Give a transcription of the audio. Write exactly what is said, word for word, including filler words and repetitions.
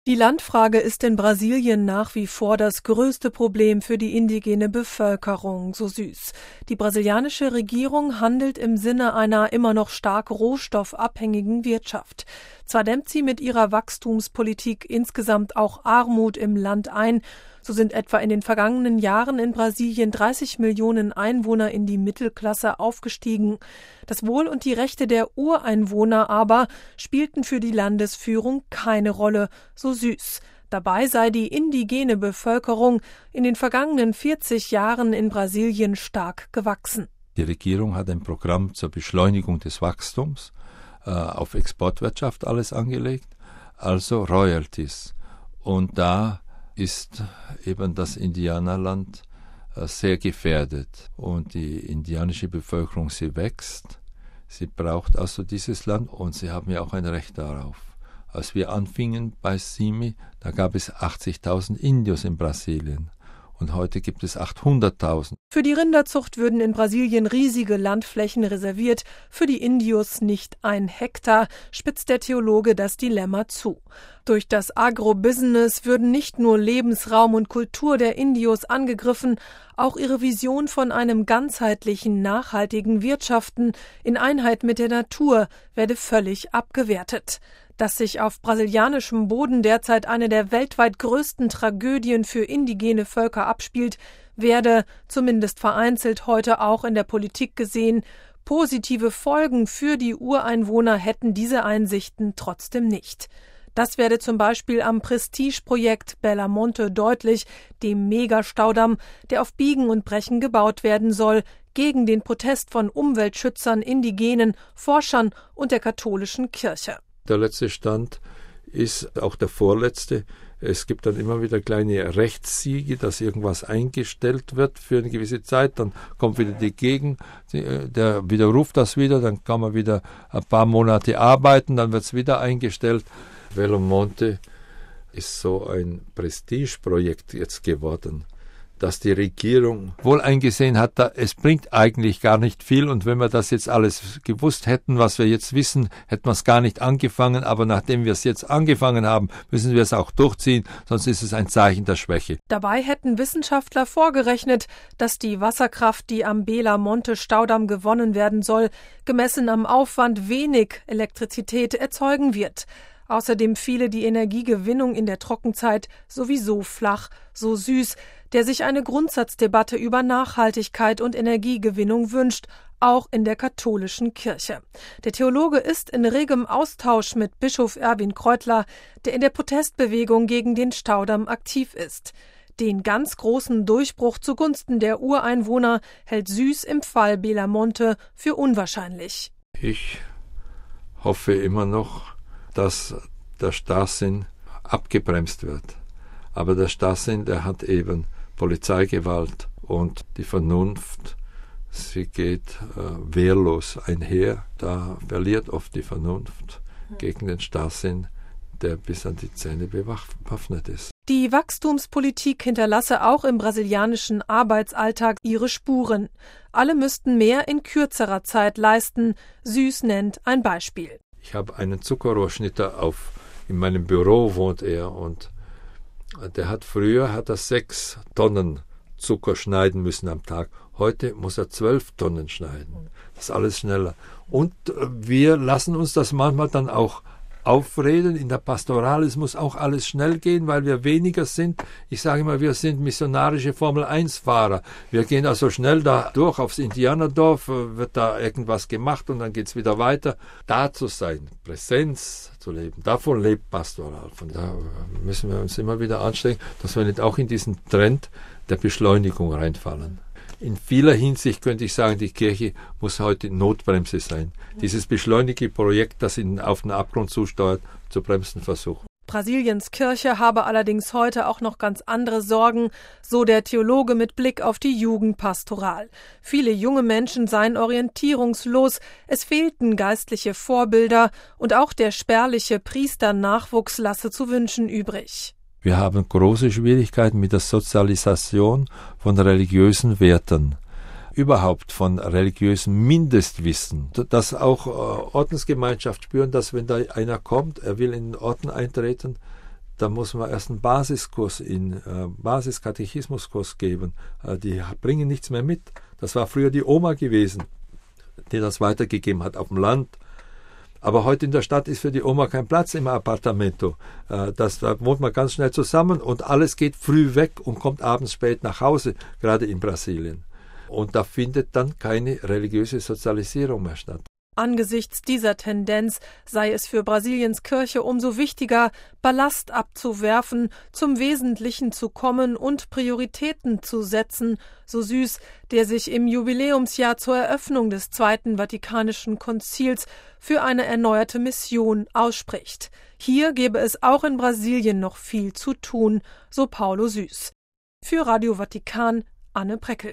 Die Landfrage ist in Brasilien nach wie vor das größte Problem für die indigene Bevölkerung, so Süß. Die brasilianische Regierung handelt im Sinne einer immer noch stark rohstoffabhängigen Wirtschaft. Zwar dämmt sie mit ihrer Wachstumspolitik insgesamt auch Armut im Land ein, so sind etwa in den vergangenen Jahren in Brasilien dreißig Millionen Einwohner in die Mittelklasse aufgestiegen. Das Wohl und die Rechte der Ureinwohner aber spielten für die Landesführung keine Rolle, so Süß. Dabei sei die indigene Bevölkerung in den vergangenen vierzig Jahren in Brasilien stark gewachsen. Die Regierung hat ein Programm zur Beschleunigung des Wachstums, äh, auf Exportwirtschaft alles angelegt, also Royalties. Und da ist eben das Indianerland äh, sehr gefährdet. Und die indianische Bevölkerung, sie wächst, sie braucht also dieses Land und sie haben ja auch ein Recht darauf. Als wir anfingen bei Simi, da gab es achtzigtausend Indios in Brasilien. Und heute gibt es achthunderttausend. Für die Rinderzucht würden in Brasilien riesige Landflächen reserviert, für die Indios nicht ein Hektar, spitzt der Theologe das Dilemma zu. Durch das Agrobusiness würden nicht nur Lebensraum und Kultur der Indios angegriffen, auch ihre Vision von einem ganzheitlichen, nachhaltigen Wirtschaften in Einheit mit der Natur werde völlig abgewertet. Dass sich auf brasilianischem Boden derzeit eine der weltweit größten Tragödien für indigene Völker abspielt, werde, zumindest vereinzelt heute auch in der Politik gesehen, positive Folgen für die Ureinwohner hätten diese Einsichten trotzdem nicht. Das werde zum Beispiel am Prestigeprojekt Belo Monte deutlich, dem Megastaudamm, der auf Biegen und Brechen gebaut werden soll, gegen den Protest von Umweltschützern, Indigenen, Forschern und der katholischen Kirche. Der letzte Stand ist auch der vorletzte. Es gibt dann immer wieder kleine Rechtssiege, dass irgendwas eingestellt wird für eine gewisse Zeit. Dann kommt wieder die Gegend, der widerruft das wieder, dann kann man wieder ein paar Monate arbeiten, dann wird es wieder eingestellt. Belo Monte ist so ein Prestigeprojekt jetzt geworden, dass die Regierung wohl eingesehen hat, da, es bringt eigentlich gar nicht viel und wenn wir das jetzt alles gewusst hätten, was wir jetzt wissen, hätten wir es gar nicht angefangen, aber nachdem wir es jetzt angefangen haben, müssen wir es auch durchziehen, sonst ist es ein Zeichen der Schwäche. Dabei hätten Wissenschaftler vorgerechnet, dass die Wasserkraft, die am Belo Monte Staudamm gewonnen werden soll, gemessen am Aufwand wenig Elektrizität erzeugen wird. Außerdem fiele die Energiegewinnung in der Trockenzeit sowieso flach, so Süß, der sich eine Grundsatzdebatte über Nachhaltigkeit und Energiegewinnung wünscht, auch in der katholischen Kirche. Der Theologe ist in regem Austausch mit Bischof Erwin Kreutler, der in der Protestbewegung gegen den Staudamm aktiv ist. Den ganz großen Durchbruch zugunsten der Ureinwohner hält Süß im Fall Belo Monte für unwahrscheinlich. Ich hoffe immer noch, dass der Starrsinn abgebremst wird. Aber der Starrsinn, der hat eben Polizeigewalt und die Vernunft, sie geht äh, wehrlos einher. Da verliert oft die Vernunft gegen den Starrsinn, der bis an die Zähne bewaffnet ist. Die Wachstumspolitik hinterlasse auch im brasilianischen Arbeitsalltag ihre Spuren. Alle müssten mehr in kürzerer Zeit leisten. Süß nennt ein Beispiel. Ich habe einen Zuckerrohrschnitter auf, in meinem Büro wohnt er und der hat früher hat er sechs Tonnen Zucker schneiden müssen am Tag. Heute muss er zwölf Tonnen schneiden. Das ist alles schneller. Und wir lassen uns das manchmal dann auch aufreden. In der Pastoral, es muss auch alles schnell gehen, weil wir weniger sind. Ich sage immer, wir sind missionarische Formel eins Fahrer. Wir gehen also schnell da durch aufs Indianerdorf, wird da irgendwas gemacht und dann geht's wieder weiter. Da zu sein, Präsenz zu leben, davon lebt Pastoral. Von da müssen wir uns immer wieder anstrengen, dass wir nicht auch in diesen Trend der Beschleunigung reinfallen. In vieler Hinsicht könnte ich sagen, die Kirche muss heute Notbremse sein. Dieses beschleunigte Projekt, das ihn auf den Abgrund zusteuert, zu bremsen versucht. Brasiliens Kirche habe allerdings heute auch noch ganz andere Sorgen, so der Theologe mit Blick auf die Jugendpastoral. Viele junge Menschen seien orientierungslos, es fehlten geistliche Vorbilder und auch der spärliche Priesternachwuchs lasse zu wünschen übrig. Wir haben große Schwierigkeiten mit der Sozialisation von religiösen Werten, überhaupt von religiösem Mindestwissen, dass auch äh, Ordensgemeinschaft spüren, dass wenn da einer kommt, er will in den Orden eintreten, da muss man erst einen Basiskurs in äh, Basiskatechismuskurs geben. Äh, die bringen nichts mehr mit. Das war früher die Oma gewesen, die das weitergegeben hat auf dem Land. Aber heute in der Stadt ist für die Oma kein Platz im Appartamento. Äh, das, da wohnt man ganz schnell zusammen und alles geht früh weg und kommt abends spät nach Hause, gerade in Brasilien. Und da findet dann keine religiöse Sozialisierung mehr statt. Angesichts dieser Tendenz sei es für Brasiliens Kirche umso wichtiger, Ballast abzuwerfen, zum Wesentlichen zu kommen und Prioritäten zu setzen, so Süß, der sich im Jubiläumsjahr zur Eröffnung des Zweiten Vatikanischen Konzils für eine erneuerte Mission ausspricht. Hier gäbe es auch in Brasilien noch viel zu tun, so Paulo Süß. Für Radio Vatikan, Anne Preckel.